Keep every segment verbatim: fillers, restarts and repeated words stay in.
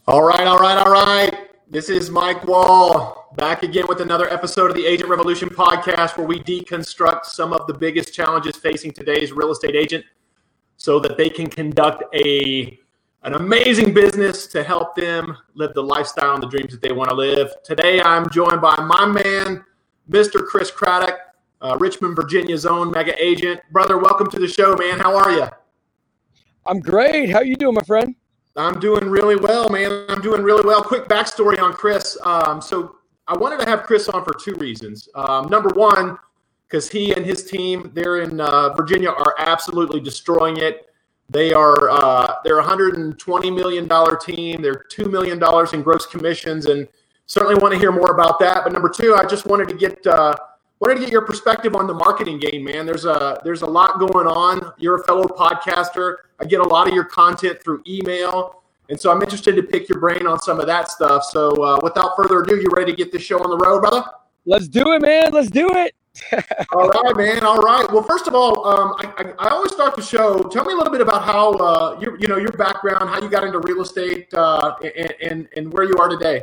All right, all right, all right. This is Mike Wall back again with another episode of the Agent Revolution podcast where we deconstruct some of the biggest challenges facing today's real estate agent so that they can conduct a an amazing business to help them live the lifestyle and the dreams that they want to live. Today, I'm joined by my man, Mister Chris Craddock, uh, Richmond, Virginia's own mega agent. Brother, welcome to the show, man. How are you? I'm great. How you doing, my friend? I'm doing really well, man. I'm doing really well. Quick backstory on Chris. Um, so I wanted to have Chris on for two reasons. Um, number one, because he and his team there in uh, Virginia are absolutely destroying it. They are uh, they're a one hundred twenty million dollars team. They're two million dollars in gross commissions, and certainly want to hear more about that. But number two, I just wanted to get uh, wanted to get your perspective on the marketing game, man. There's a there's a lot going on. You're a fellow podcaster. I get a lot of your content through email, and so I'm interested to pick your brain on some of that stuff. So uh, without further ado, you ready to get this show on the road, brother? Let's do it, man. Let's do it. All right, man. All right. Well, first of all, um, I, I, I always start the show. Tell me a little bit about how uh, your you know your background, how you got into real estate, uh, and, and and where you are today.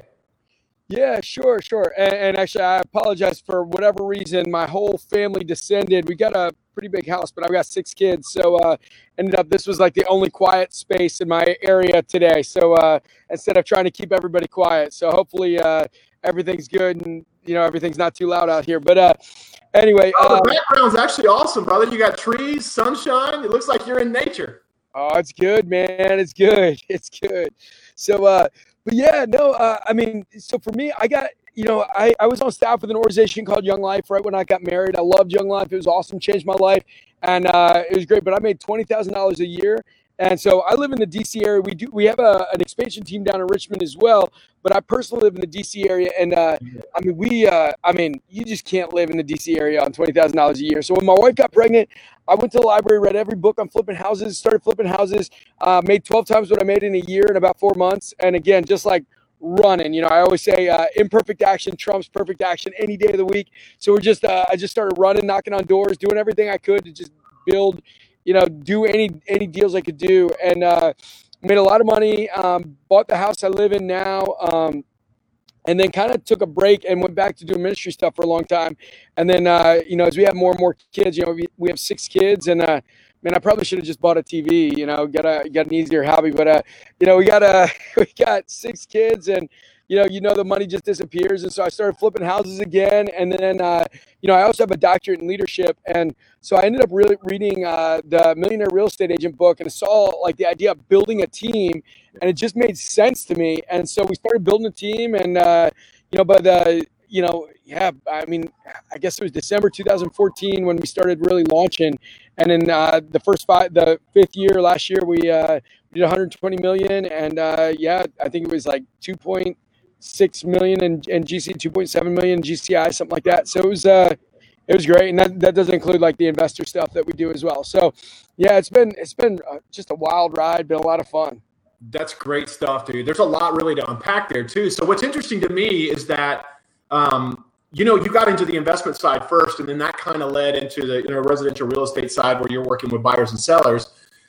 Yeah, sure, sure. And, and actually, I apologize for whatever reason. My whole family descended. We got a pretty big house, but I've got six kids. So uh, ended up this was like the only quiet space in my area today. So uh, instead of trying to keep everybody quiet, so hopefully uh, everything's good and you know everything's not too loud out here. But uh, anyway, oh, the uh, background's actually awesome, brother. You got trees, sunshine. It looks like you're in nature. Oh, it's good, man. It's good. It's good. So, uh, but yeah, no, uh, I mean, so for me, I got, you know, I, I was on staff with an organization called Young Life right when I got married. I loved Young Life. It was awesome. Changed my life. And uh, it was great. But I made twenty thousand dollars a year. And so I live in the D C area. We do. We have a, an expansion team down in Richmond as well. But I personally live in the D C area. And uh, I mean, we, uh, I mean, you just can't live in the D C area on twenty thousand dollars a year. So when my wife got pregnant, I went to the library, read every book on flipping houses, started flipping houses, uh, made twelve times what I made in a year in about four months. And again, just like running, you know, I always say uh, imperfect action trumps perfect action any day of the week. So we're just, uh, I just started running, knocking on doors, doing everything I could to just build, you know, do any, any deals I could do. And uh, made a lot of money, um, bought the house I live in now. Um, And then kind of took a break and went back to doing ministry stuff for a long time. And then, uh, you know, as we have more and more kids, you know, we, we have six kids. And, uh, man, I probably should have just bought a T V, you know, got a got an easier hobby. But, uh, you know, we got a, we got six kids and, you know, you know, the money just disappears. And so I started flipping houses again. And then, uh, you know, I also have a doctorate in leadership. And so I ended up really reading uh, the Millionaire Real Estate Agent book and saw like the idea of building a team. And it just made sense to me. And so we started building a team and, uh, you know, but, uh, you know, yeah, I mean, I guess it was December two thousand fourteen when we started really launching. And then uh, the first five, the fifth year last year, we uh, did one hundred twenty million. And uh, yeah, I think it was like two point six million in, in G C, two point seven million in G C I, something like that. So it was, uh, it was great. And that, that doesn't include like the investor stuff that we do as well. So yeah, it's been, it's been uh, just a wild ride, been a lot of fun. That's great stuff, dude. There's a lot really to unpack there too. So what's interesting to me is that, um, you know, you got into the investment side first, and then that kind of led into the you know residential real estate side where you're working with buyers and sellers.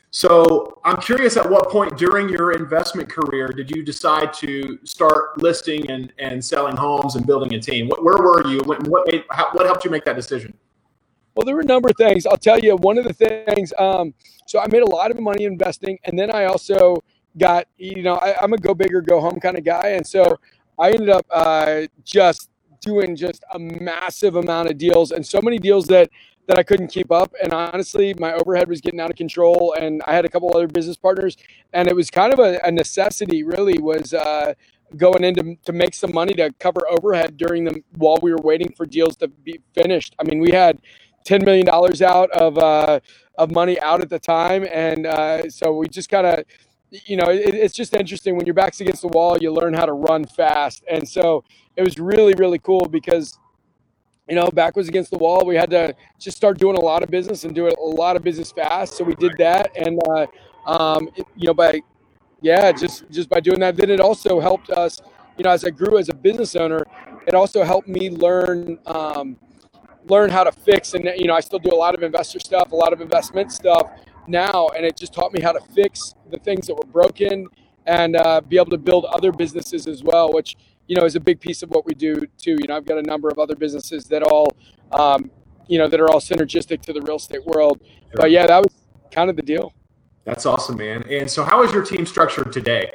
So I'm curious, at what point during your investment career did you decide to start listing and, and selling homes and building a team? What, where were you? What what, made, how, what helped you make that decision? Well, there were a number of things. I'll tell you one of the things. Um, so I made a lot of money investing, and then I also got, you know, I, I'm a go big or go home kind of guy. And so I ended up uh, just doing just a massive amount of deals and so many deals that, that I couldn't keep up. And honestly, my overhead was getting out of control. And I had a couple other business partners, and it was kind of a, a necessity really was uh, going in to, to make some money to cover overhead during the, while we were waiting for deals to be finished. I mean, we had ten million dollars out of, uh, of money out at the time. And uh, so we just kind of, you know, it, it's just interesting when your back's against the wall, you learn how to run fast. And so it was really, really cool because, you know, back was against the wall. We had to just start doing a lot of business and do a lot of business fast. So we did that. And, uh, um, it, you know, by, yeah, just, just by doing that, then it also helped us, you know, as I grew as a business owner, it also helped me learn, um, learn how to fix. And, you know, I still do a lot of investor stuff, a lot of investment stuff now, and it just taught me how to fix the things that were broken and uh, be able to build other businesses as well, which, you know, is a big piece of what we do too. You know, I've got a number of other businesses that all, um, you know, that are all synergistic to the real estate world. Sure. But yeah, that was kind of the deal. That's awesome, man. And so how is your team structured today?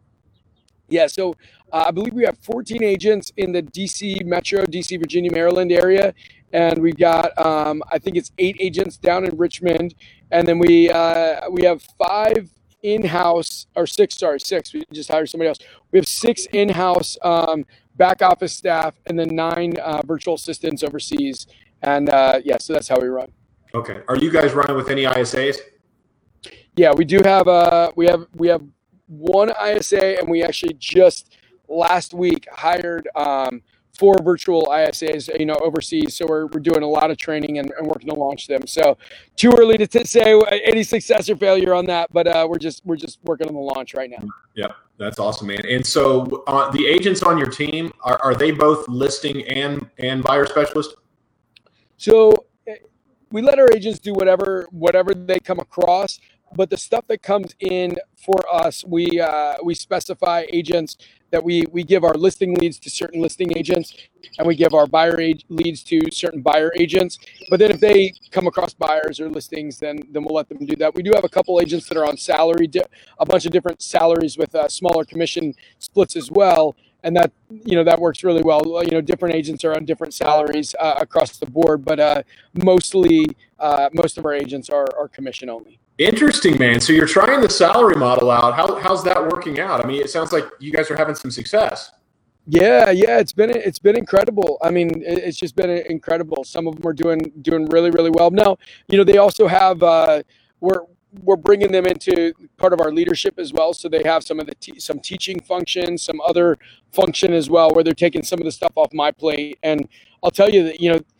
Yeah, so uh, I believe we have fourteen agents in the D C Metro, D C, Virginia, Maryland area. And we've got, um, I think it's eight agents down in Richmond. And then we uh, we have five in-house, or six, sorry, six. We just hired somebody else. We have six in-house um, back office staff, and then nine uh, virtual assistants overseas. And uh, yeah, so that's how we run. Okay. Are you guys running with any I S As? Yeah, we do have uh we have we have one I S A, and we actually just last week hired um four virtual I S As, you know, overseas. So we're we're doing a lot of training and, and working to launch them. So too early to t- say any success or failure on that, but uh, we're just we're just working on the launch right now. Yep, that's awesome, man. And so uh, the agents on your team, are, are they both listing and and buyer specialist? So we let our agents do whatever whatever they come across. But the stuff that comes in for us, we uh, we specify agents that we we give our listing leads to certain listing agents, and we give our buyer age leads to certain buyer agents. But then if they come across buyers or listings, then then we'll let them do that. We do have a couple agents that are on salary, a bunch of different salaries with uh, smaller commission splits as well, and that you know that works really well. You know, different agents are on different salaries uh, across the board, but uh, mostly uh, most of our agents are are commission only. Interesting, man. So you're trying the salary model out. How, how's that working out? I mean, it sounds like you guys are having some success. Yeah, yeah, it's been it's been incredible. I mean, it's just been incredible. Some of them are doing doing really really well. Now, you know, they also have uh, we're we're bringing them into part of our leadership as well. So they have some of the te- some teaching functions, some other function as well, where they're taking some of the stuff off my plate. And I'll tell you that, you know,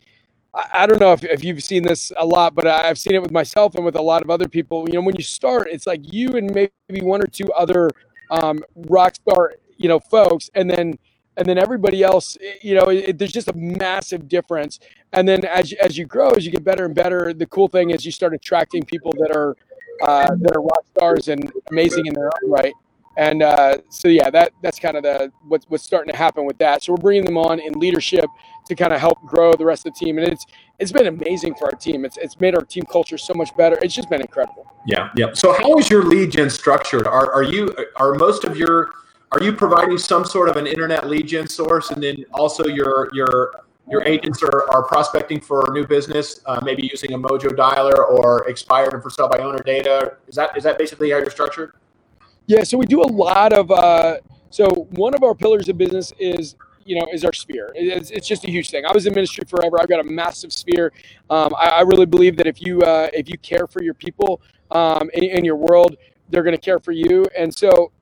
I don't know if, if you've seen this a lot, but I've seen it with myself and with a lot of other people. You know, when you start, it's like you and maybe one or two other um, rock star, you know, folks, and then and then everybody else. You know, it, there's just a massive difference. And then as as you grow, as you get better and better, the cool thing is you start attracting people that are uh, that are rock stars and amazing in their own right. And uh, so yeah, that that's kind of the what's what's starting to happen with that. So we're bringing them on in leadership to kind of help grow the rest of the team, and it's it's been amazing for our team. It's it's made our team culture so much better. It's just been incredible. Yeah, yeah. So how is your lead gen structured? Are are you are most of your are you providing some sort of an internet lead gen source, and then also your your your agents are, are prospecting for new business, uh, maybe using a Mojo dialer or expired and for sale by owner data? Is that is that basically how you're structured? Yeah, so we do a lot of, uh, so one of our pillars of business is, you know, is our sphere. It's, it's just a huge thing. I was in ministry forever. I've got a massive sphere. Um, I, I really believe that if you uh, if you care for your people um, in, in your world, they're going to care for you. And so,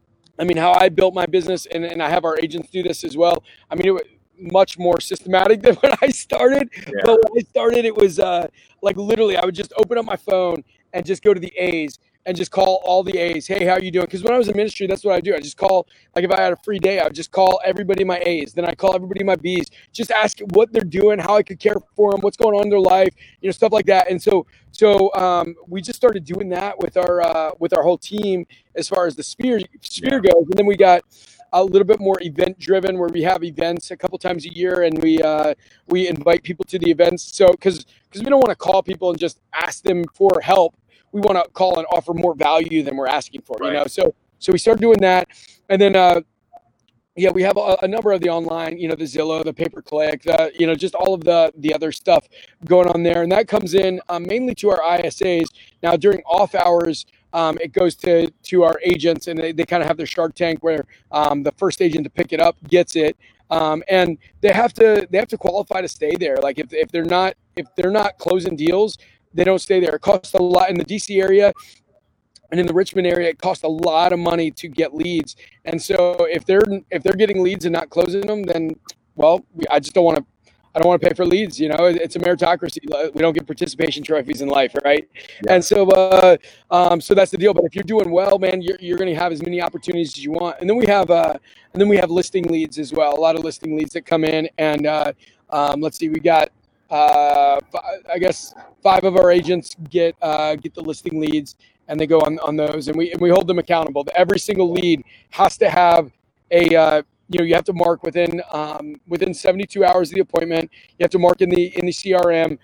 I mean, how I built my business, and, and I have our agents do this as well. I mean, it was much more systematic than when I started. Yeah. But when I started, it was uh, like literally I would just open up my phone and just go to the A's and just call all the A's. Hey, how are you doing? Because when I was in ministry, that's what I do. I just call, like if I had a free day, I would just call everybody my A's. Then I call everybody my B's. Just ask what they're doing, how I could care for them, what's going on in their life, you know, stuff like that. And so, so um, we just started doing that with our uh, with our whole team as far as the sphere sphere yeah. goes. And then we got a little bit more event driven, where we have events a couple times a year, and we uh, we invite people to the events. So because because we don't want to call people and just ask them for help. We want to call and offer more value than we're asking for, right. you know? So, so we start doing that. And then, uh, yeah, we have a, a number of the online, you know, the Zillow, the pay-per-click, the, you know, just all of the, the other stuff going on there. And that comes in um, mainly to our I S As. Now during off hours, um, it goes to, to our agents, and they, they kind of have their Shark Tank where um, the first agent to pick it up gets it. Um, and they have to, they have to qualify to stay there. Like if, if they're not, if they're not closing deals, they don't stay there. It costs a lot in the D C area and in the Richmond area. It costs a lot of money to get leads. And so if they're if they're getting leads and not closing them, then well, I just don't want to. I don't want to pay for leads. You know, it's a meritocracy. We don't get participation trophies in life, right? Yeah. And so, uh, um, so that's the deal. But if you're doing well, man, you're you're going to have as many opportunities as you want. And then we have uh, and then we have listing leads as well. A lot of listing leads that come in. And uh, um, let's see, we got. Uh, I guess five of our agents get uh, get the listing leads, and they go on, on those, and we and we hold them accountable. Every single lead has to have a uh, you know, you have to mark within um, within seventy-two hours of the appointment. You have to mark in the in the C R M.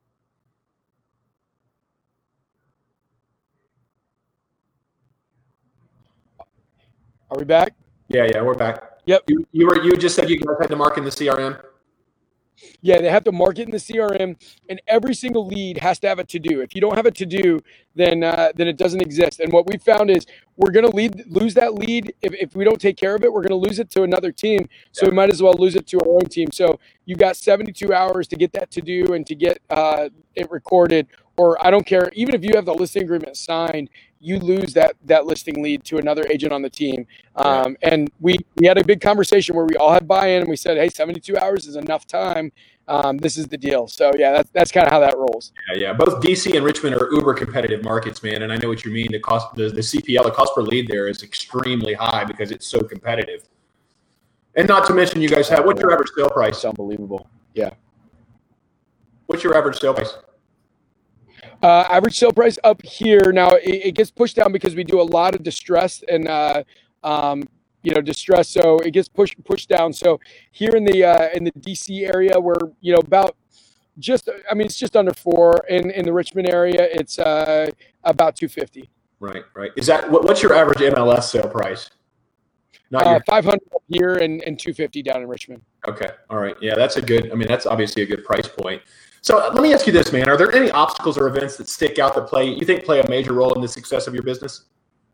Are we back? Yeah, yeah, we're back. Yep. You, you were you just said you guys had to mark in the C R M. Yeah, they have to mark it in the C R M, and every single lead has to have a to-do. If you don't have a to-do, then uh, then it doesn't exist. And what we found is we're going to lead lose that lead if, if we don't take care of it. We're going to lose it to another team, so yeah. we might as well lose it to our own team. So you got seventy-two hours to get that to-do and to get uh, it recorded. Or I don't care, even if you have the listing agreement signed, you lose that that listing lead to another agent on the team. Um, yeah. And we, we had a big conversation where we all had buy-in, and we said, hey, seventy-two hours is enough time. Um, this is the deal. So, yeah, that's, that's kind of how that rolls. Yeah, yeah. Both D C and Richmond are uber competitive markets, man. And I know what you mean. The cost, the, the C P L, the cost per lead there is extremely high because it's so competitive. And not to mention you guys have, what's your average sale price? It's unbelievable. Yeah. What's your average sale price? Uh, average sale price up here. Now it, it gets pushed down because we do a lot of distress and, uh, um, you know, distress. So it gets pushed, pushed down. So here in the, uh, in the D C area, we're, you know, about just, I mean, it's just under four. In, in the Richmond area, it's, uh, about two fifty. Right. Right. Is that, what, what's your average M L S sale price? Not uh, your- five hundred here and, and two fifty down in Richmond. Okay. All right. Yeah, that's a good, I mean, that's obviously a good price point. So let me ask you this, man. Are there any obstacles or events that stick out that play, you think play a major role in the success of your business?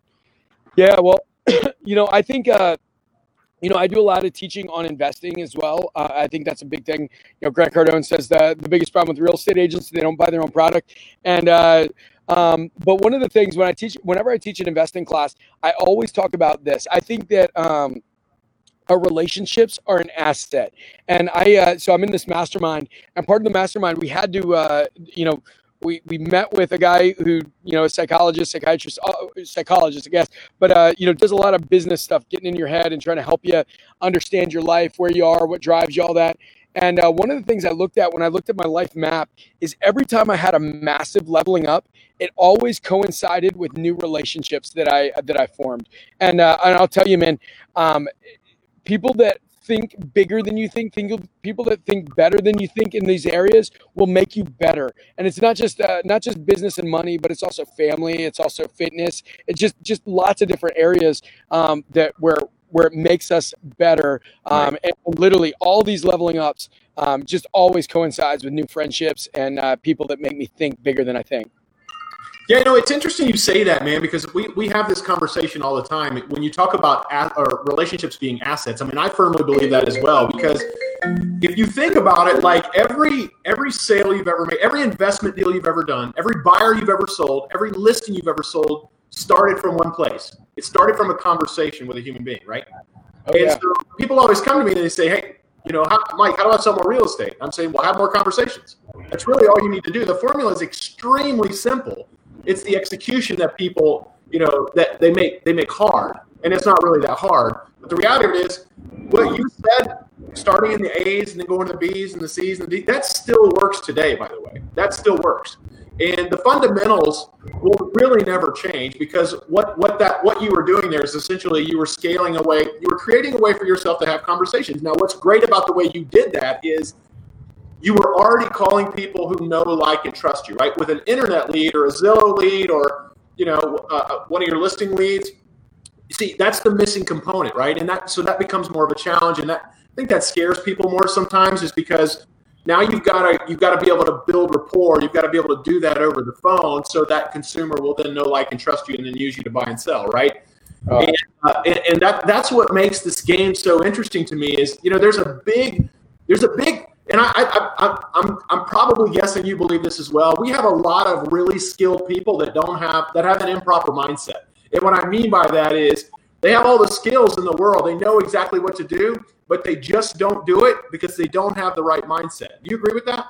Yeah, well, you know, I think, uh, you know, I do a lot of teaching on investing as well. Uh, I think that's a big thing. You know, Grant Cardone says that the biggest problem with real estate agents, they don't buy their own product. And, uh, um, but one of the things when I teach, whenever I teach an investing class, I always talk about this. I think that, um, our relationships are an asset. And I, uh, so I'm in this mastermind, and part of the mastermind, we had to, uh, you know, we, we met with a guy who, you know, a psychologist, psychiatrist, uh, psychologist, I guess, but, uh, you know, does a lot of business stuff, getting in your head and trying to help you understand your life, where you are, what drives you, all that. And uh, one of the things I looked at when I looked at my life map is every time I had a massive leveling up, it always coincided with new relationships that I, that I formed. And, uh, and I'll tell you, man, um, people that think bigger than you think, think people that think better than you think in these areas will make you better. And it's not just uh, not just business and money, but it's also family. It's also fitness. It's just just lots of different areas um, that where where it makes us better. Um, right. And literally all these leveling ups um, just always coincides with new friendships and uh, people that make me think bigger than I think. Yeah, you know, it's interesting you say that, man, because we, we have this conversation all the time. When you talk about a, or relationships being assets, I mean, I firmly believe that as well, because if you think about it, like every every sale you've ever made, every investment deal you've ever done, every buyer you've ever sold, every listing you've ever sold started from one place. It started from a conversation with a human being, right? Oh, yeah. And so people always come to me and they say, hey, you know, how, Mike, how do I sell more real estate? I'm saying, well, have more conversations. That's really all you need to do. The formula is extremely simple. It's the execution that people, you know, that they make they make hard, and it's not really that hard. But the reality of it is, what you said, starting in the A's and then going to the B's and the C's and the D's, that still works today. By the way, that still works, and the fundamentals will really never change because what what that what you were doing there is essentially you were scaling away, you were creating a way for yourself to have conversations. Now, what's great about the way you did that is, you were already calling people who know, like, and trust you, right? With an internet lead or a Zillow lead or, you know, uh, one of your listing leads. You see, that's the missing component, right? And that so that becomes more of a challenge. And that I think that scares people more sometimes is because now you've got to you've got to be able to build rapport. You've got to be able to do that over the phone so that consumer will then know, like, and trust you and then use you to buy and sell, right? Uh, and uh, and, and that that's what makes this game so interesting to me is, you know, there's a big there's a big And I, I, I, I'm, I'm probably guessing you believe this as well. We have a lot of really skilled people that don't have, that have an improper mindset. And what I mean by that is they have all the skills in the world. They know exactly what to do, but they just don't do it because they don't have the right mindset. Do you agree with that?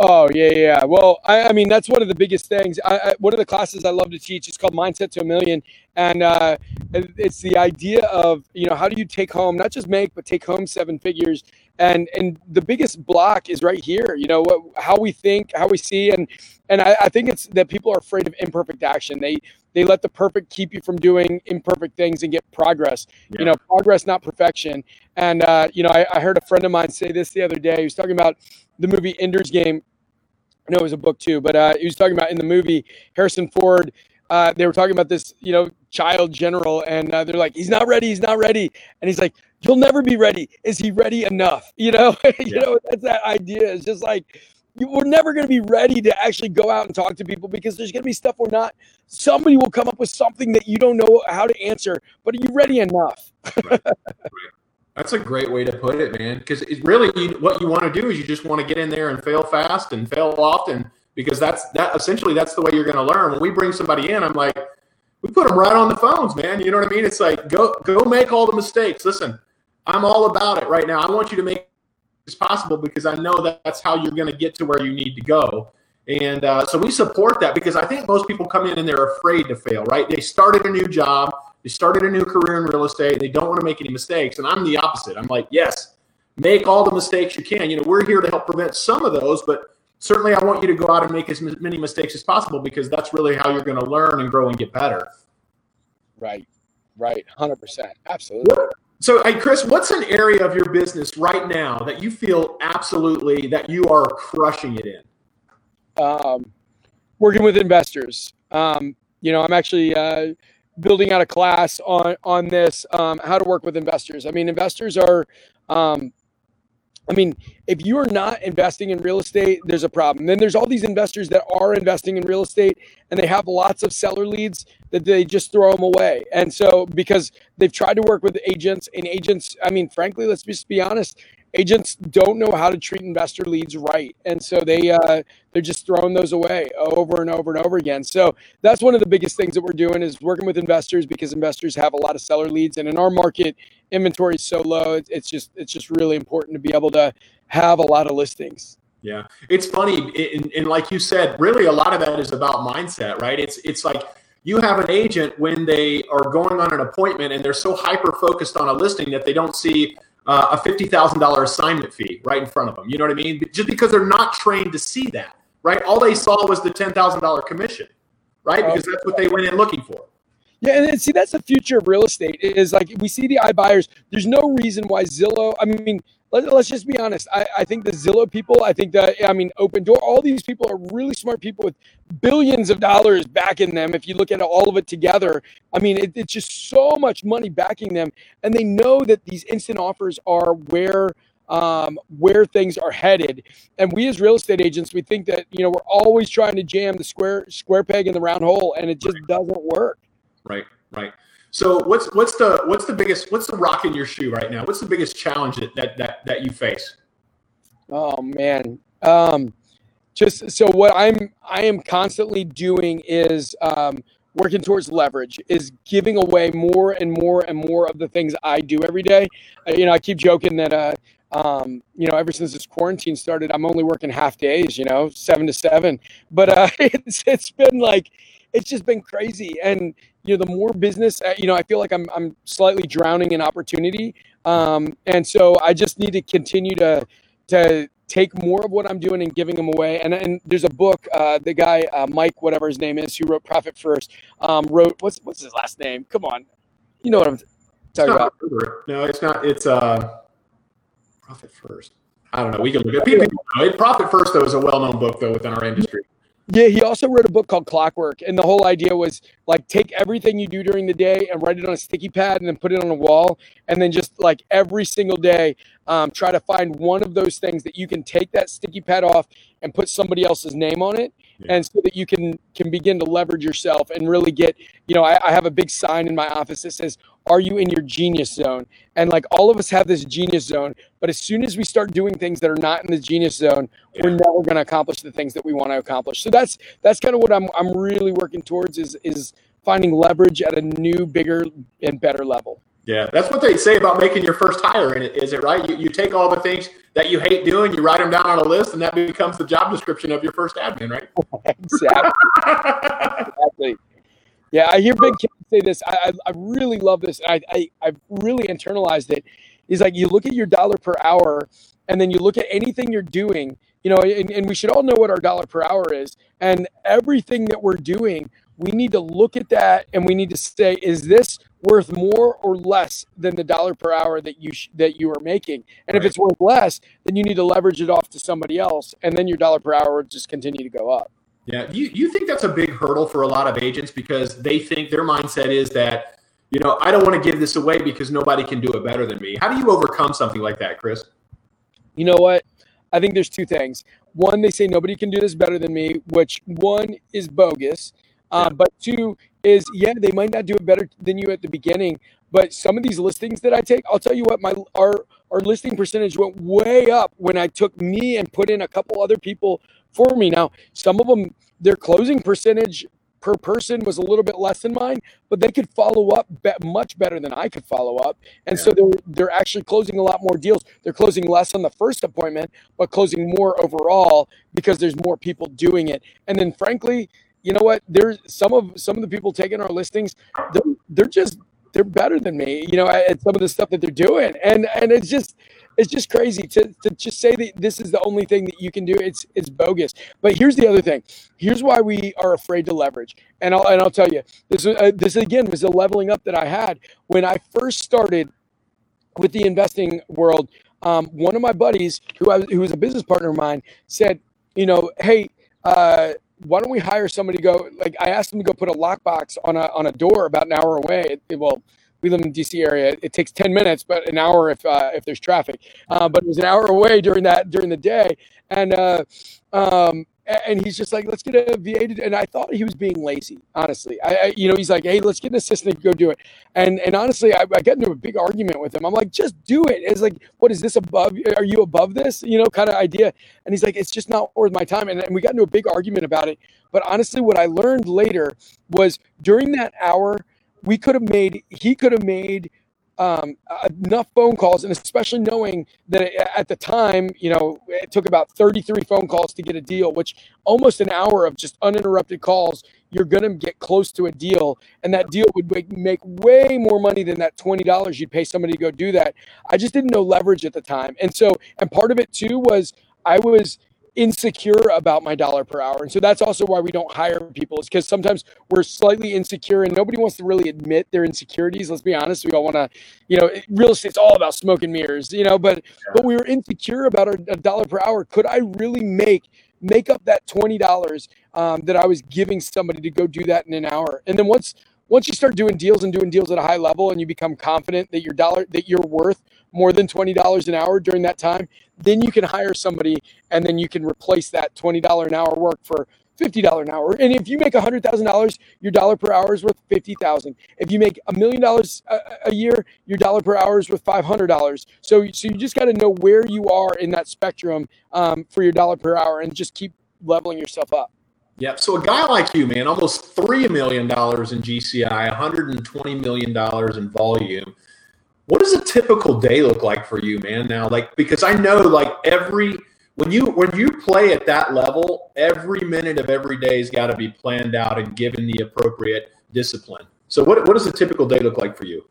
Oh yeah, yeah. Well, I, I mean, that's one of the biggest things. I, I, one of the classes I love to teach is called Mindset to a Million, and uh, it's the idea of, you know, how do you take home, not just make, but take home seven figures. And and the biggest block is right here. You know, what, how we think, how we see, and and I, I think it's that people are afraid of imperfect action. They they let the perfect keep you from doing imperfect things and get progress. Yeah. You know, progress, not perfection. And uh, you know, I, I heard a friend of mine say this the other day. He was talking about the movie Ender's Game. I know it was a book too, but uh, he was talking about in the movie Harrison Ford. Uh, they were talking about this, you know, child general, and uh, they're like, he's not ready, he's not ready, and he's like, you'll never be ready. Is he ready enough? You know, you yeah. know, that's that idea. It's just like, you, we're never going to be ready to actually go out and talk to people because there's going to be stuff we're not. Somebody will come up with something that you don't know how to answer, but are you ready enough? Right. Right. That's a great way to put it, man. Because it's really you, what you want to do is you just want to get in there and fail fast and fail often, because that's that. Essentially, that's the way you're going to learn. When we bring somebody in, I'm like, we put them right on the phones, man. You know what I mean? It's like go go make all the mistakes. Listen, I'm all about it right now. I want you to make it as possible because I know that that's how you're going to get to where you need to go. And uh, so we support that because I think most people come in and they're afraid to fail. Right? They started a new job. They started a new career in real estate. They don't want to make any mistakes. And I'm the opposite. I'm like, yes, make all the mistakes you can. You know, we're here to help prevent some of those, but certainly I want you to go out and make as many mistakes as possible because that's really how you're going to learn and grow and get better. Right, right, one hundred percent. Absolutely. So, hey, Chris, what's an area of your business right now that you feel absolutely that you are crushing it in? Um, working with investors. Um, you know, I'm actually uh, – building out a class on on this, um, how to work with investors. I mean, investors are, um, I mean, if you are not investing in real estate, there's a problem. Then there's all these investors that are investing in real estate and they have lots of seller leads that they just throw them away. And so because they've tried to work with agents and agents, I mean, frankly, let's just be honest, agents don't know how to treat investor leads right. And so they, uh, they're just throwing those away over and over and over again. So that's one of the biggest things that we're doing is working with investors because investors have a lot of seller leads. And in our market, inventory is so low. It's just, it's just really important to be able to have a lot of listings. Yeah. It's funny. And, and like you said, really a lot of that is about mindset, right? It's, it's like you have an agent when they are going on an appointment and they're so hyper-focused on a listing that they don't see Uh, a fifty thousand dollars assignment fee right in front of them. You know what I mean? Just because they're not trained to see that, right? All they saw was the ten thousand dollars commission, right? Because that's what they went in looking for. Yeah, and then, see, that's the future of real estate is like we see the iBuyers. There's no reason why Zillow, I mean, let, let's just be honest. I, I think the Zillow people, I think that, I mean, Open Door, all these people are really smart people with billions of dollars backing them. If you look at all of it together, I mean, it, it's just so much money backing them. And they know that these instant offers are where um, where things are headed. And we as real estate agents, we think that, you know, we're always trying to jam the square square peg in the round hole, and it just right. doesn't work. Right, right. So what's what's the what's the biggest what's the rock in your shoe right now? What's the biggest challenge that that that, that you face? Oh man, um, just so what I'm I am constantly doing is um, working towards leverage, is giving away more and more and more of the things I do every day. Uh, you know, I keep joking that uh, um, you know, ever since this quarantine started, I'm only working half days. You know, seven to seven, but uh, it's it's been like it's just been crazy. And you know, the more business, you know, I feel like I'm I'm slightly drowning in opportunity, um, and so I just need to continue to to take more of what I'm doing and giving them away. And and there's a book, uh, the guy uh, Mike, whatever his name is, who wrote Profit First, um, wrote what's what's his last name? Come on, you know what I'm talking about? No, it's not. It's uh, Profit First. I don't know. We can look at people. Know. Profit First, though, is a well-known book though within our industry. Yeah, he also wrote a book called Clockwork, and the whole idea was like take everything you do during the day and write it on a sticky pad and then put it on a wall, and then just like every single day um, try to find one of those things that you can take that sticky pad off and put somebody else's name on it, yeah. and so that you can can begin to leverage yourself and really get, you know, I, I have a big sign in my office that says, are you in your genius zone? And like all of us have this genius zone, but as soon as we start doing things that are not in the genius zone, yeah. we're never going to accomplish the things that we want to accomplish. So that's that's kind of what I'm I'm really working towards is is finding leverage at a new, bigger, and better level. Yeah, that's what they say about making your first hire, in it, is it right? You, you take all the things that you hate doing, you write them down on a list, and that becomes the job description of your first admin, right? Exactly. Exactly. Yeah, I hear Big Ken say this. I, I, I really love this. I, I, I've really internalized it. He's like, you look at your dollar per hour, and then you look at anything you're doing, you know, and, and we should all know what our dollar per hour is. And everything that we're doing, we need to look at that, and we need to say, is this worth more or less than the dollar per hour that you sh- that you are making? And right. If it's worth less, then you need to leverage it off to somebody else, and then your dollar per hour will just continue to go up. Yeah, you you think that's a big hurdle for a lot of agents because they think their mindset is that, you know, I don't want to give this away because nobody can do it better than me. How do you overcome something like that, Chris? You know what? I think there's two things. One, they say nobody can do this better than me, which one is bogus. Uh, but two is, yeah, they might not do it better than you at the beginning. But some of these listings that I take, I'll tell you what, my our our listing percentage went way up when I took me and put in a couple other people for me. Now, some of them, their closing percentage per person was a little bit less than mine, but they could follow up be- much better than I could follow up. And yeah. so they're, they're actually closing a lot more deals. They're closing less on the first appointment, but closing more overall because there's more people doing it. And then frankly, you know what? There's some of some of the people taking our listings, they're, they're just they're better than me, you know, at some of the stuff that they're doing. And and it's just it's just crazy to, to just say that this is the only thing that you can do. It's it's bogus. But here's the other thing. Here's why we are afraid to leverage. And I'll and I'll tell you, this uh, this again was a leveling up that I had when I first started with the investing world. Um, one of my buddies, who I, who was a business partner of mine, said, you know, hey, uh, why don't we hire somebody to go, like I asked them to go put a lockbox on a on a door about an hour away. It, it, well, we live in the D C area. It takes ten minutes, but an hour if uh, if there's traffic. Uh, but it was an hour away during that during the day. And uh, um, and he's just like, let's get a V A to do. And I thought he was being lazy, honestly. I, I you know, he's like, hey, let's get an assistant to go do it. And and honestly, I, I got into a big argument with him. I'm like, just do it. It's like, what is this above? Are you above this? You know, kind of idea. And he's like, it's just not worth my time. And, and we got into a big argument about it. But honestly, what I learned later was during that hour, we could have made, he could have made um, enough phone calls, and especially knowing that at the time, you know, it took about thirty-three phone calls to get a deal, which almost an hour of just uninterrupted calls, you're going to get close to a deal. And that deal would make, make way more money than that twenty dollars you'd pay somebody to go do that. I just didn't know leverage at the time. And so, and part of it too was I was insecure about my dollar per hour. And so that's also why we don't hire people, is because sometimes we're slightly insecure and nobody wants to really admit their insecurities. Let's be honest. We all want to, you know, real estate's all about smoke and mirrors, you know, but, yeah. but we were insecure about our a dollar per hour. Could I really make, make up that twenty dollars um, that I was giving somebody to go do that in an hour? And then once, once you start doing deals and doing deals at a high level and you become confident that your dollar, that you're worth more than twenty dollars an hour during that time, then you can hire somebody and then you can replace that twenty dollars an hour work for fifty dollars an hour. And if you make one hundred thousand dollars, your dollar per hour is worth fifty thousand dollars. If you make a million dollars a year, your dollar per hour is worth five hundred dollars. So, so you just got to know where you are in that spectrum um, for your dollar per hour and just keep leveling yourself up. Yeah. So a guy like you, man, almost three million dollars in G C I, one hundred twenty million dollars in volume. What does a typical day look like for you, man? Now, like, because I know, like, every when you when you play at that level, every minute of every day's got to be planned out and given the appropriate discipline. So, what what does a typical day look like for you?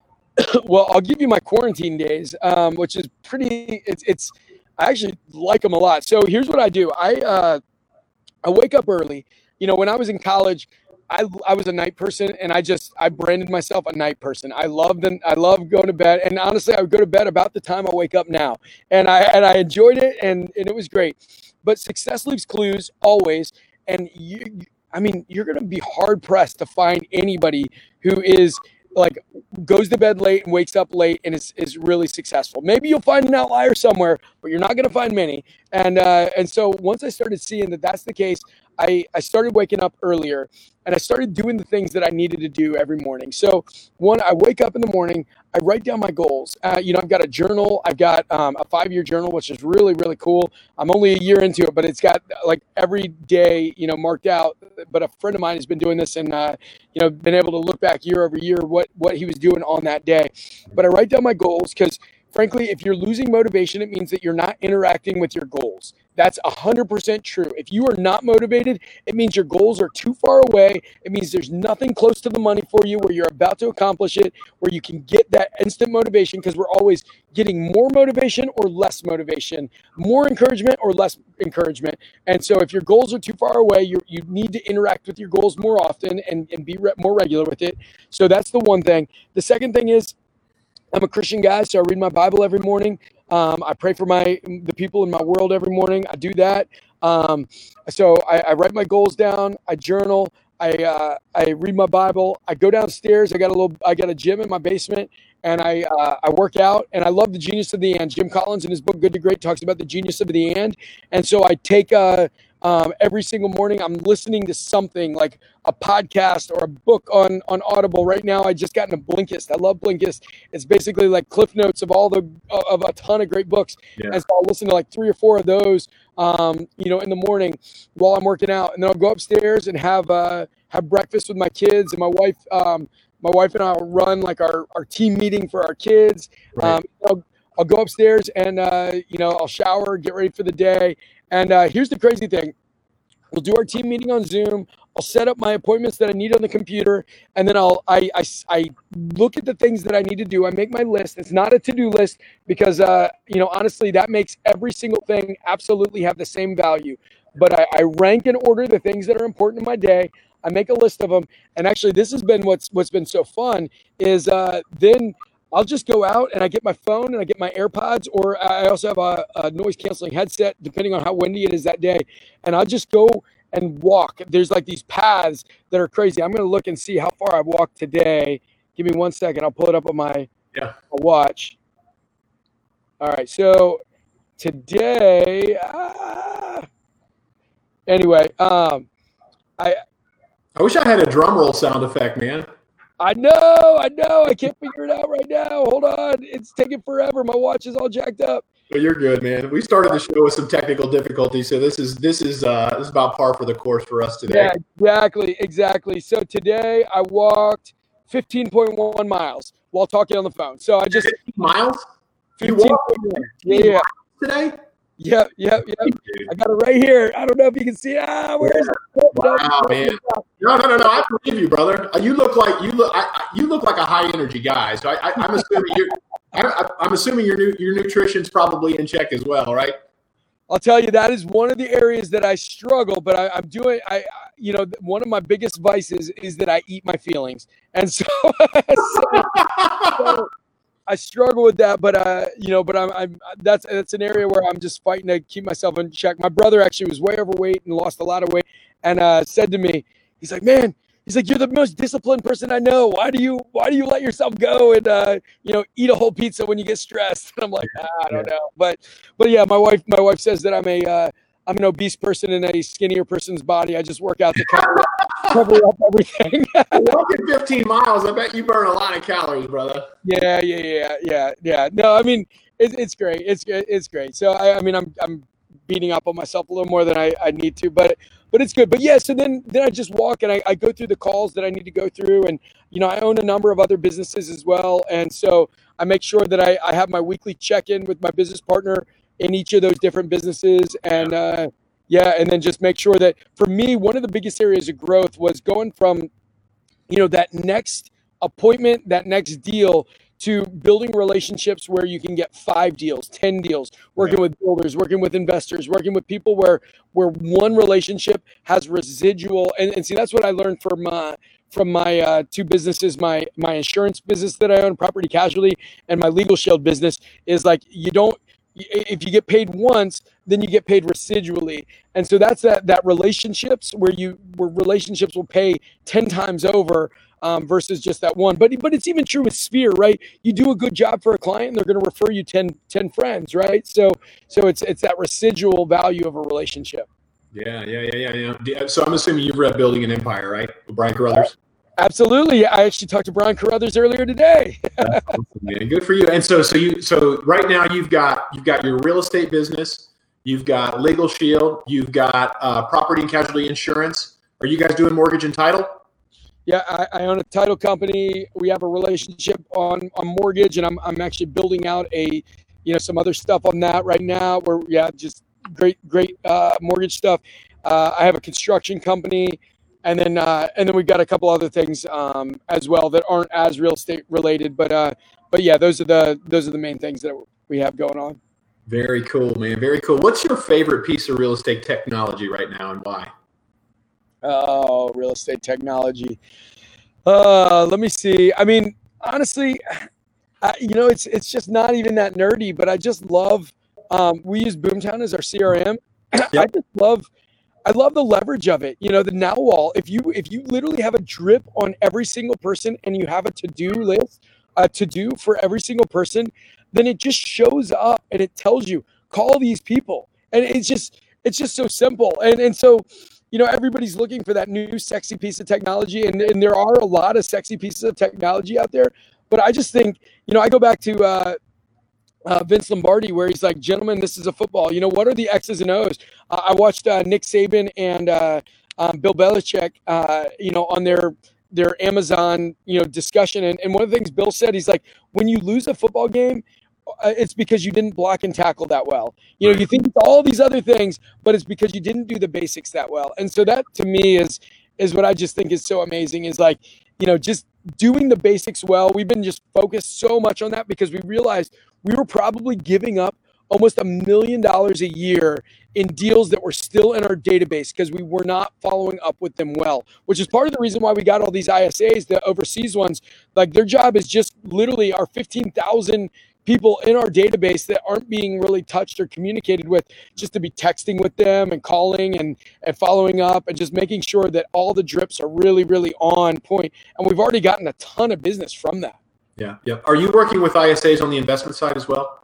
Well, I'll give you my quarantine days, um, which is pretty. It's it's I actually like them a lot. So here's what I do. I uh, I wake up early. You know, when I was in college, I, I was a night person, and I just I branded myself a night person. I love the I love going to bed, and honestly, I would go to bed about the time I wake up now, and I and I enjoyed it, and, and it was great. But success leaves clues always, and you, I mean, you're going to be hard pressed to find anybody who is like goes to bed late and wakes up late and is, is really successful. Maybe you'll find an outlier somewhere, but you're not going to find many. And uh, and so once I started seeing that that's the case, I, I started waking up earlier, and I started doing the things that I needed to do every morning. So one, I wake up in the morning, I write down my goals. Uh, you know, I've got a journal. I've got um, a five-year journal, which is really, really cool. I'm only a year into it, but it's got like every day, you know, marked out. But a friend of mine has been doing this and, uh, you know, been able to look back year over year what, what he was doing on that day. But I write down my goals because, frankly, if you're losing motivation, it means that you're not interacting with your goals. That's one hundred percent true. If you are not motivated, it means your goals are too far away. It means there's nothing close to the money for you where you're about to accomplish it, where you can get that instant motivation, because we're always getting more motivation or less motivation, more encouragement or less encouragement. And so if your goals are too far away, you you need to interact with your goals more often and, and be re- more regular with it. So that's the one thing. The second thing is, I'm a Christian guy, so I read my Bible every morning. Um, I pray for my the people in my world every morning. I do that. Um, so I, I write my goals down. I journal. I uh, I read my Bible. I go downstairs. I got a little. I got a gym in my basement, and I uh, I work out. And I love the genius of the and. Jim Collins in his book Good to Great talks about the genius of the and. And so I take uh, um, every single morning. I'm listening to something like a podcast or a book on on Audible. Right now, I just got into Blinkist. I love Blinkist. It's basically like cliff notes of all the of a ton of great books. Yeah. And so I'll listen to like three or four of those, um, you know, in the morning while I'm working out, and then I'll go upstairs and have uh, have breakfast with my kids and my wife. Um, my wife and I will run like our, our team meeting for our kids. Right. Um, I'll, I'll go upstairs and uh, you know, I'll shower, get ready for the day. And uh, here's the crazy thing. We'll do our team meeting on Zoom. I'll set up my appointments that I need on the computer, and then I'll I, I, I look at the things that I need to do. I make my list. It's not a to-do list because uh, you know, honestly, that makes every single thing absolutely have the same value. But I, I rank and order the things that are important in my day. I make a list of them, and actually, this has been what's what's been so fun is uh, then I'll just go out and I get my phone and I get my AirPods, or I also have a, a noise canceling headset, depending on how windy it is that day. And I'll just go and walk. There's like these paths that are crazy. I'm going to look and see how far I've walked today. Give me one second. I'll pull it up on my yeah. watch. All right. So today, uh, anyway, um, I, I wish I had a drum roll sound effect, man. I know, I know. I can't figure it out right now. Hold on. It's taking forever. My watch is all jacked up. Well, you're good, man. We started the show with some technical difficulties, so this is this is uh, this is about par for the course for us today. Yeah, exactly, exactly. So today I walked fifteen point one miles while talking on the phone. So I just fifteen miles. fifteen you walked yeah, yeah. today? Yep, yep, yep. I got it right here. I don't know if you can see it. Ah, where is it? Wow, man. No, no, no, no. I believe you, brother. You look like you look. I, you look like a high energy guy. So I, I, I'm assuming you. I, I'm assuming your new, your nutrition's probably in check as well, right? I'll tell you, that is one of the areas that I struggle. But I, I'm doing. I, you know, one of my biggest vices is that I eat my feelings, and so. so, so I struggle with that, but uh, you know, but I'm, I'm that's that's an area where I'm just fighting to keep myself in check. My brother actually was way overweight and lost a lot of weight, and uh, said to me, he's like, "Man, he's like, you're the most disciplined person I know. Why do you why do you let yourself go and uh, you know, eat a whole pizza when you get stressed?" And I'm like, ah, I don't know, but but yeah, my wife my wife says that I'm a uh, I'm an obese person in a skinnier person's body. I just work out to cover, cover up everything. Walking fifteen miles, I bet you burn a lot of calories, brother. Yeah, yeah, yeah, yeah, yeah. No, I mean, it, it's great. It's it's great. So I, I mean, I'm I'm beating up on myself a little more than I, I need to, but but it's good. But yeah, so then then I just walk and I, I go through the calls that I need to go through, and you know, I own a number of other businesses as well, and so I make sure that I, I have my weekly check-in with my business partner in each of those different businesses. And uh, yeah, and then just make sure that for me, one of the biggest areas of growth was going from, you know, that next appointment, that next deal, to building relationships where you can get five deals, ten deals, working right. with builders, working with investors, working with people where where one relationship has residual. And, and see, that's what I learned from uh, from my uh, two businesses, my my insurance business that I own, property casualty, and my Legal Shield business, is like, you don't, if you get paid once, then you get paid residually. And so that's that that relationships where you where relationships will pay ten times over um, versus just that one. But but it's even true with Sphere, right? You do a good job for a client, and they're going to refer you ten, ten friends, right? So so it's it's that residual value of a relationship. Yeah, yeah, yeah, yeah, yeah. So I'm assuming you've read Building an Empire, right? With Brian Carruthers. Absolutely. I actually talked to Brian Carruthers earlier today. That's awesome, man. Good for you. And so, so you, so right now you've got you've got your real estate business, you've got Legal Shield, you've got uh, property and casualty insurance. Are you guys doing mortgage and title? Yeah, I, I own a title company. We have a relationship on on mortgage, and I'm I'm actually building out a, you know, some other stuff on that right now. Where yeah, just great great uh, mortgage stuff. Uh, I have a construction company. And then, uh, and then we've got a couple other things um, as well that aren't as real estate related, but uh, but yeah, those are the those are the main things that we have going on. Very cool, man. Very cool. What's your favorite piece of real estate technology right now, and why? Oh, real estate technology. Uh, let me see. I mean, honestly, I, you know, it's it's just not even that nerdy, but I just love. Um, we use Boomtown as our C R M. Yep. I just love. I love the leverage of it. You know, the now wall, if you if you literally have a drip on every single person and you have a to-do list, a to-do for every single person, then it just shows up and it tells you, call these people. And it's just it's just so simple. And and so, you know, everybody's looking for that new sexy piece of technology. And, and there are a lot of sexy pieces of technology out there. But I just think, you know, I go back to uh Uh, Vince Lombardi, where he's like, gentlemen, this is a football. You know, what are the X's and O's? Uh, I watched uh, Nick Saban and uh, um, Bill Belichick, uh, you know, on their their Amazon, you know, discussion. And, and one of the things Bill said, he's like, when you lose a football game, uh, it's because you didn't block and tackle that well. You know, you think it's all these other things, but it's because you didn't do the basics that well. And so that, to me, is is what I just think is so amazing, is like, you know, just doing the basics well. We've been just focused so much on that because we realized we were probably giving up almost a million dollars a year in deals that were still in our database because we were not following up with them well, which is part of the reason why we got all these I S As, the overseas ones. Like, their job is just literally our fifteen thousand people in our database that aren't being really touched or communicated with, just to be texting with them and calling and, and following up and just making sure that all the drips are really, really on point. And we've already gotten a ton of business from that. Yeah, yeah. Are you working with I S As on the investment side as well?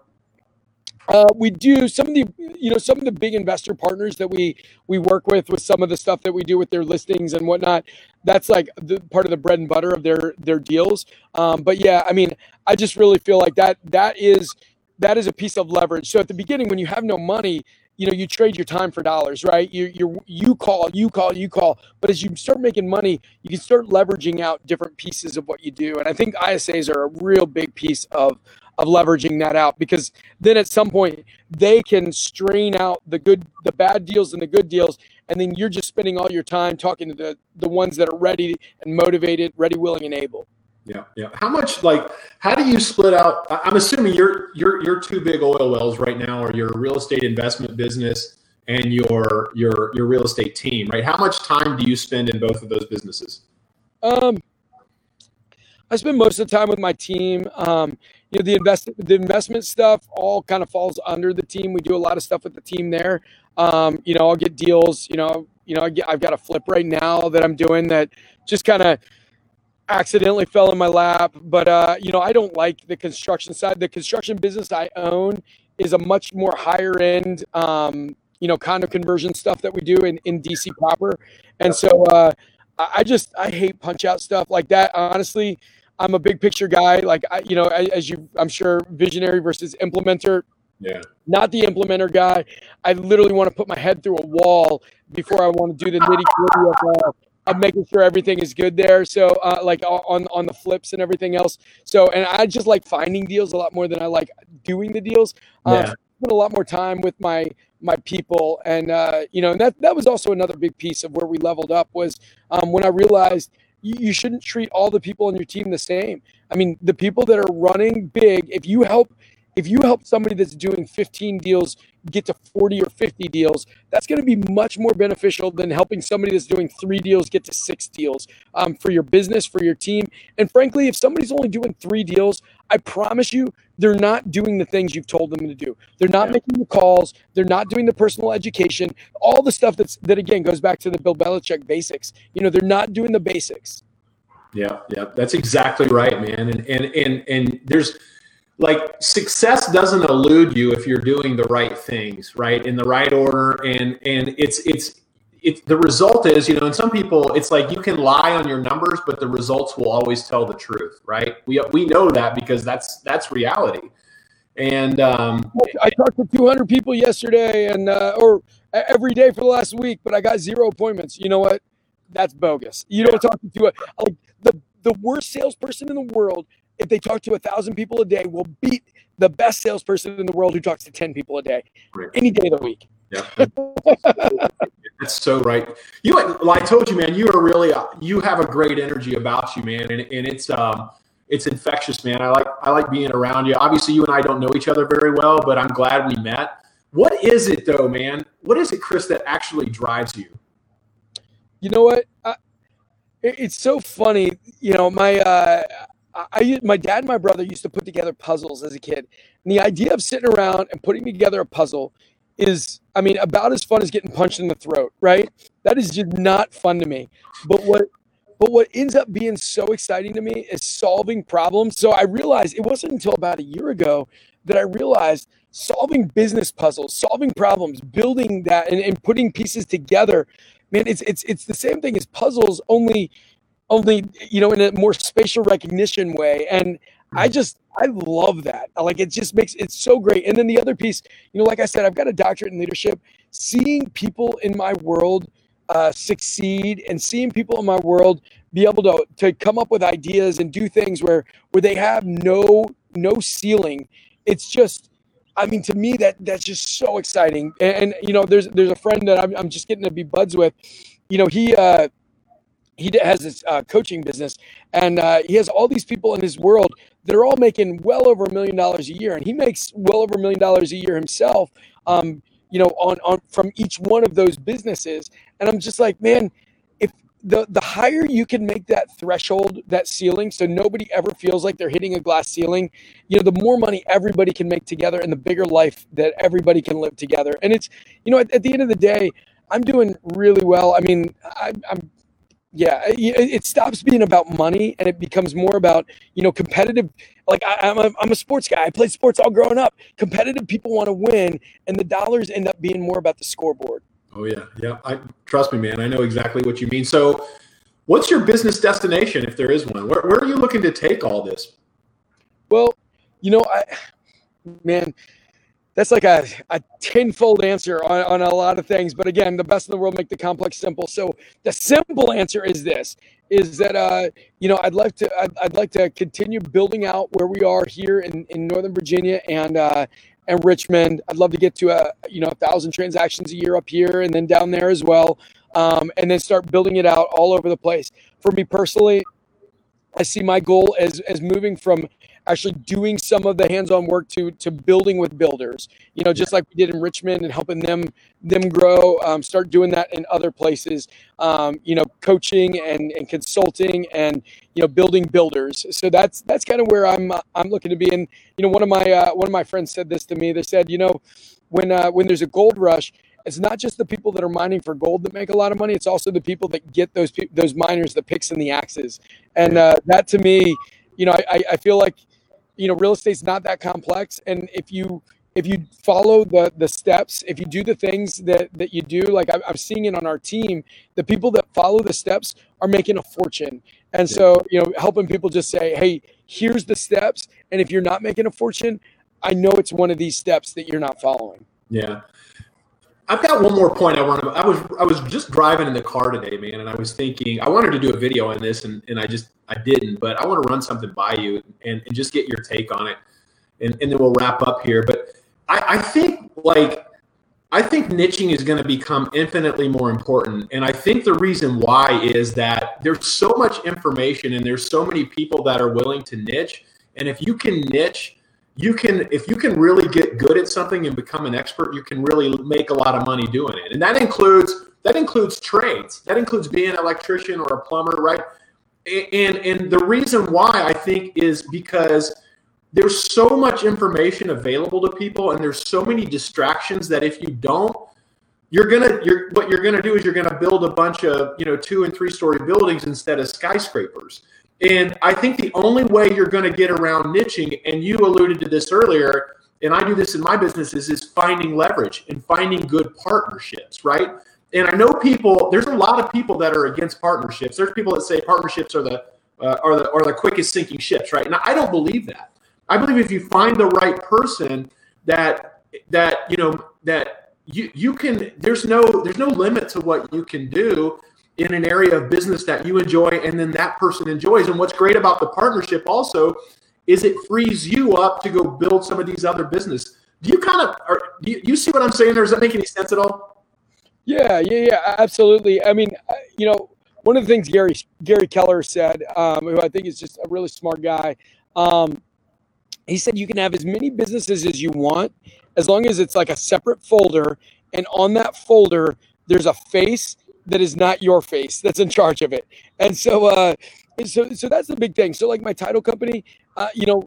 Uh, we do some of the, you know, some of the big investor partners that we we work with, with some of the stuff that we do with their listings and whatnot. That's like the part of the bread and butter of their their deals. Um, but yeah, I mean, I just really feel like that that is that is a piece of leverage. So at the beginning, when you have no money, you know, you trade your time for dollars, right? You you you call, you call, you call. But as you start making money, you can start leveraging out different pieces of what you do. And I think I S As are a real big piece of of leveraging that out, because then at some point they can strain out the good, the bad deals and the good deals. And then you're just spending all your time talking to the, the ones that are ready and motivated, ready, willing, and able. Yeah. Yeah. How much, like, how do you split out? I'm assuming your, your, your two big oil wells right now are your real estate investment business and your, your, your real estate team, right? How much time do you spend in both of those businesses? Um, I spend most of the time with my team. Um, you know, the invest the investment stuff all kind of falls under the team. We do a lot of stuff with the team there. Um, you know, I'll get deals. You know, you know, I get, I've got a flip right now that I'm doing that just kind of accidentally fell in my lap. But uh, you know, I don't like the construction side. The construction business I own is a much more higher end, um, you know, condo conversion stuff that we do in in D C proper. And so uh, I just I hate punch out stuff like that. Honestly. I'm a big picture guy, like, I, you know, as you, I'm sure, visionary versus implementer. Yeah. Not the implementer guy. I literally want to put my head through a wall before I want to do the nitty gritty of, uh, of making sure everything is good there. So, uh, like on on the flips and everything else. So, and I just like finding deals a lot more than I like doing the deals. Um, Yeah. I spend a lot more time with my my people, and uh, you know, and that that was also another big piece of where we leveled up was um, when I realized. You shouldn't treat all the people on your team the same. I mean, the people that are running big, if you help, if you help somebody that's doing fifteen deals get to forty or fifty deals, that's going to be much more beneficial than helping somebody that's doing three deals get to six deals um, for your business, for your team. And frankly, if somebody's only doing three deals, I promise you, they're not doing the things you've told them to do. They're not Yeah. making the calls. They're not doing the personal education. All the stuff that's that again goes back to the Bill Belichick basics. You know, they're not doing the basics. Yeah, yeah, that's exactly right, man. And and and and there's like success doesn't elude you if you're doing the right things, right, in the right order. And and it's it's it, the result is, you know, and some people, it's like you can lie on your numbers, but the results will always tell the truth, right? We we know that because that's that's reality. And um, I talked to two hundred people yesterday, and uh, or every day for the last week, but I got zero appointments. You know what? That's bogus. You don't talk to a, like the the worst salesperson in the world. If they talk to a thousand people a day, will beat the best salesperson in the world who talks to ten people a day, right. any day of the week. Yeah, that's so right. You, like I told you, man, you are really you have a great energy about you, man, and and it's um it's infectious, man. I like I like being around you. Obviously, you and I don't know each other very well, but I'm glad we met. What is it though, man? What is it, Chris, that actually drives you? You know what? I, it, it's so funny. You know, my uh, I my dad and my brother used to put together puzzles as a kid, and the idea of sitting around and putting together a puzzle is, I mean, about as fun as getting punched in the throat, right? That is just not fun to me. But what but what ends up being so exciting to me is solving problems. So I realized it wasn't until about a year ago that I realized solving business puzzles, solving problems, building that and, and putting pieces together, man, it's it's it's the same thing as puzzles, only only, you know, in a more spatial recognition way. And I just, I love that. Like, it just makes it so great. And then the other piece, you know, like I said, I've got a doctorate in leadership. Seeing people in my world uh, succeed and seeing people in my world be able to, to come up with ideas and do things where, where they have no, no ceiling. It's just, I mean, to me, that that's just so exciting. And, and you know, there's, there's a friend that I'm, I'm just getting to be buds with, you know, he, uh, he has this uh, coaching business, and uh, he has all these people in his world that are all making well over a million dollars a year, and he makes well over a million dollars a year himself. Um, you know, on on from each one of those businesses, and I'm just like, man, if the the higher you can make that threshold, that ceiling, so nobody ever feels like they're hitting a glass ceiling, you know, the more money everybody can make together, and the bigger life that everybody can live together. And it's, you know, at, at the end of the day, I'm doing really well. I mean, I, I'm. Yeah, it, it stops being about money and it becomes more about, you know, competitive. Like I, I'm, a, I'm a sports guy. I played sports all growing up. Competitive people want to win, and the dollars end up being more about the scoreboard. Oh yeah, yeah. I trust me, man. I know exactly what you mean. So, what's your business destination, if there is one? Where, where are you looking to take all this? Well, you know, I, man. That's like a, a tenfold answer on, on a lot of things. But again, the best in the world make the complex simple. So the simple answer is this, is that, uh, you know, I'd like to, I'd, I'd like to continue building out where we are here in, in Northern Virginia and, uh, and Richmond. I'd love to get to a, you know, a thousand transactions a year up here and then down there as well. Um, and then start building it out all over the place. For me personally, I see my goal as, as moving from actually doing some of the hands-on work to to building with builders, you know, just like we did in Richmond and helping them them grow, um, start doing that in other places, um, you know, coaching and, and consulting and, you know, building builders. So that's that's kind of where I'm I'm looking to be. And, you know, one of my uh, one of my friends said this to me. They said, you know, when uh, when there's a gold rush, it's not just the people that are mining for gold that make a lot of money. It's also the people that get those pe- those miners, the picks and the axes. And uh, that to me, you know, I, I feel like, you know, real estate's not that complex. And if you if you follow the the steps, if you do the things that that you do, like I, I'm seeing it on our team, the people that follow the steps are making a fortune. And so, you know, helping people just say, hey, here's the steps. And if you're not making a fortune, I know it's one of these steps that you're not following. Yeah. I've got one more point I want to. I was I was just driving in the car today, man, and I was thinking I wanted to do a video on this, and, and I just I didn't. But I want to run something by you and, and just get your take on it, and, and then we'll wrap up here. But I, I think like I think niching is going to become infinitely more important, and I think the reason why is that there's so much information and there's so many people that are willing to niche, and if you can niche. You can, if you can really get good at something and become an expert, you can really make a lot of money doing it. And that includes, that includes trades. That includes being an electrician or a plumber, right? And, and the reason why I think is because there's so much information available to people and there's so many distractions that if you don't, you're going to, you're, what you're going to do is you're going to build a bunch of, you know, two and three story buildings instead of skyscrapers. And I think the only way you're going to get around niching, and you alluded to this earlier, and I do this in my businesses, is finding leverage and finding good partnerships, right? And I know people, there's a lot of people that are against partnerships. There's people that say partnerships are the uh, are the are the quickest sinking ships, right? And I don't believe that. I believe if you find the right person that that you know that you you can there's no there's no limit to what you can do in an area of business that you enjoy and then that person enjoys. And what's great about the partnership also is it frees you up to go build some of these other business. Do you kind of are, do you, you see what I'm saying there? Does that make any sense at all? Yeah, yeah, yeah, absolutely. I mean, you know, one of the things Gary Gary Keller said, um, who I think is just a really smart guy, um, he said you can have as many businesses as you want as long as it's like a separate folder, and on that folder there's a face that is not your face that's in charge of it. And so, uh, so, so that's the big thing. So, like my title company, uh, you know,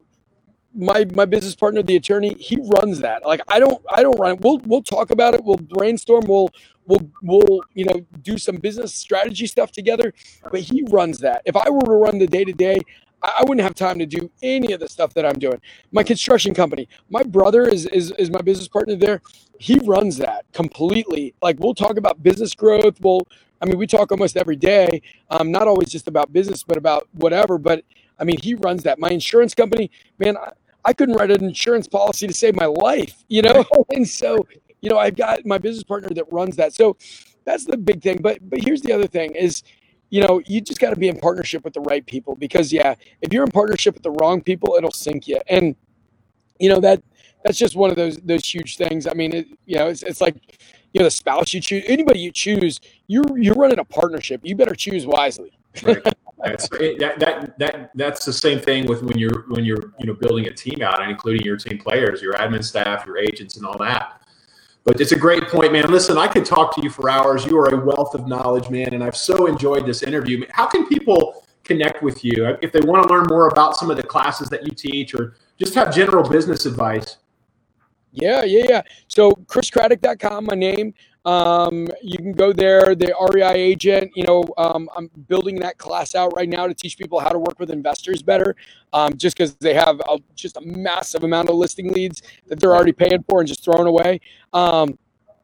my my business partner, the attorney, he runs that. Like I don't, I don't run it. We'll we'll talk about it. We'll brainstorm. We'll we'll we'll you know do some business strategy stuff together. But he runs that. If I were to run the day to day, I wouldn't have time to do any of the stuff that I'm doing. My construction company, my brother is is is my business partner there. He runs that completely. Like we'll talk about business growth. We'll, I mean, we talk almost every day. Um, not always just about business, but about whatever. But I mean, he runs that. My insurance company, man, I, I couldn't write an insurance policy to save my life, you know? And so, you know, I've got my business partner that runs that. So that's the big thing. But but here's the other thing is, you know, you just got to be in partnership with the right people because, yeah, if you're in partnership with the wrong people, it'll sink you. And, you know, that that's just one of those those huge things. I mean, it, you know, it's, it's like, you know, the spouse you choose, anybody you choose, you're you're running a partnership. You better choose wisely. Right. That's that, that that that's the same thing with when you're when you're you know building a team out and including your team players, your admin staff, your agents, and all that. But it's a great point, man. Listen, I could talk to you for hours. You are a wealth of knowledge, man, and I've so enjoyed this interview. How can people connect with you if they want to learn more about some of the classes that you teach or just have general business advice? Yeah, yeah, yeah. So chris craddock dot com, my name. Um, you can go there, the R E I agent, you know, um, I'm building that class out right now to teach people how to work with investors better. Um, just because they have a, just a massive amount of listing leads that they're already paying for and just throwing away. Um,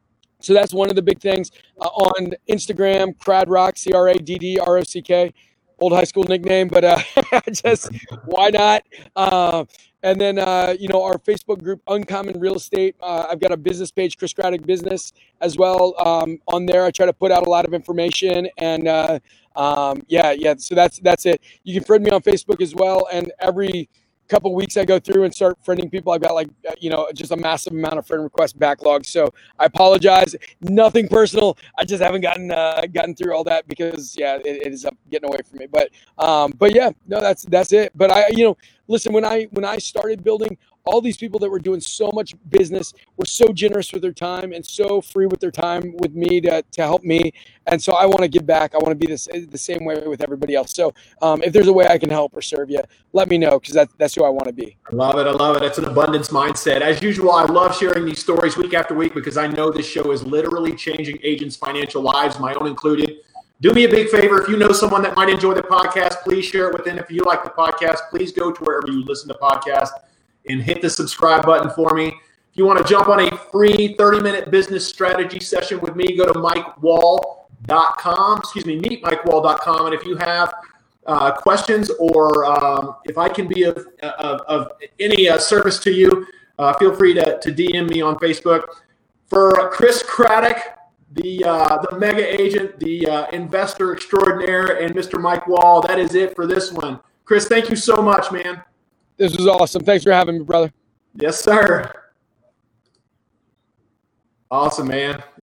so that's one of the big things. Uh, on Instagram, Cradrock, C R A D D R O C K, old high school nickname, but uh, just why not? Uh, And then, uh, you know, our Facebook group, Uncommon Real Estate. Uh, I've got a business page, Chris Craddock Business, as well. Um, on there, I try to put out a lot of information. And uh, um, yeah, yeah. So that's that's it. You can friend me on Facebook as well. And every couple of weeks, I go through and start friending people. I've got like, you know, just a massive amount of friend request backlog. So I apologize. Nothing personal. I just haven't gotten uh, gotten through all that because yeah, it, it is up getting away from me. But um, but yeah, no, that's that's it. But I, you know. Listen, when I when I started building, all these people that were doing so much business were so generous with their time and so free with their time with me to, to help me. And so I want to give back. I want to be this, the same way with everybody else. So um, if there's a way I can help or serve you, let me know because that, that's who I want to be. I love it. I love it. It's an abundance mindset. As usual, I love sharing these stories week after week because I know this show is literally changing agents' financial lives, my own included. Do me a big favor. If you know someone that might enjoy the podcast, please share it with them. If you like the podcast, please go to wherever you listen to podcasts and hit the subscribe button for me. If you want to jump on a free thirty-minute business strategy session with me, go to mike wall dot com. Excuse me, meet mike wall dot com. And if you have uh, questions or um, if I can be of, of, of any uh, service to you, uh, feel free to, to D M me on Facebook. For Chris Craddock, the uh, the mega agent, the uh, investor extraordinaire, and Mister Mike Wall. That is it for this one. Chris, thank you so much, man. This was awesome. Thanks for having me, brother. Yes, sir. Awesome, man.